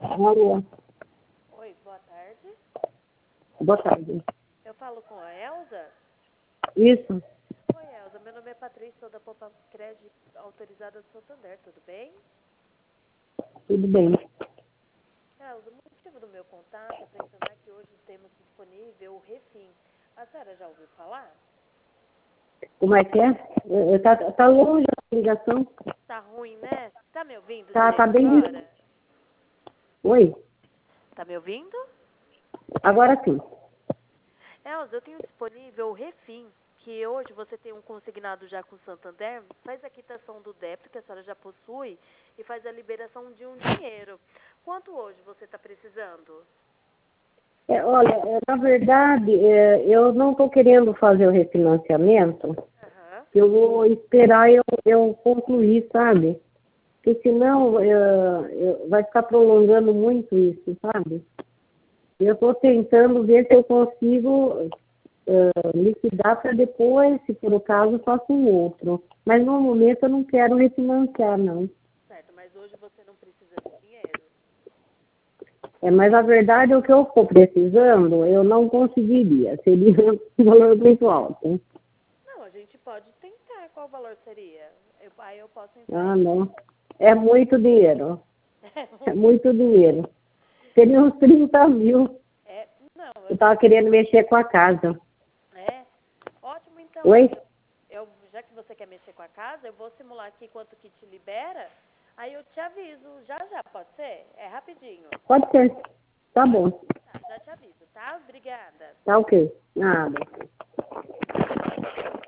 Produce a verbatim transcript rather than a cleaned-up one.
Alô. Oi, boa tarde. Boa tarde. Eu falo com a Elza? Isso, Oi, Elza. Meu nome é Patrícia, sou da Poupa Crédito Autorizada do Santander, tudo bem? tudo bem. Elza, o motivo do meu contato é para informar que hoje temos disponível o Refim. A senhora já ouviu falar? Como é que é? É, é, Tá, tá longe a ligação? Tá ruim, né? Tá me ouvindo Tá, direito tá bem. agora? Oi, Tá me ouvindo? agora sim. Elza, eu tenho disponível o Refim, que hoje você tem um consignado já com o Santander, faz a quitação do débito que a senhora já possui e faz a liberação de um dinheiro. Quanto hoje você está precisando? É, olha, é, na verdade, é, eu não estou querendo fazer o refinanciamento, Aham. eu vou esperar eu, eu concluir, sabe? Porque senão é, é, vai ficar prolongando muito isso, sabe? Eu estou tentando ver se eu consigo é, liquidar para depois, se for o caso, faço um outro. Mas no momento eu não quero refinanciar, não. Certo, mas hoje você não precisa de dinheiro. É, mas na verdade o que eu estou precisando, eu não conseguiria. Seria um valor muito alto. Não, a gente pode tentar. Qual valor seria? Eu, aí eu posso entrar Ah, em... não. É muito dinheiro. É, É muito. muito dinheiro. Seria uns trinta mil. É, não, Eu eu estava tenho... querendo mexer com a casa. É, ótimo então, Oi? Elza. Eu, já que você quer mexer com a casa, eu vou simular aqui quanto que te libera, aí eu te aviso. Já, já, pode ser? É rapidinho. Pode ser. Tá bom. Tá, já te aviso, tá? Obrigada. Tá ok. Nada.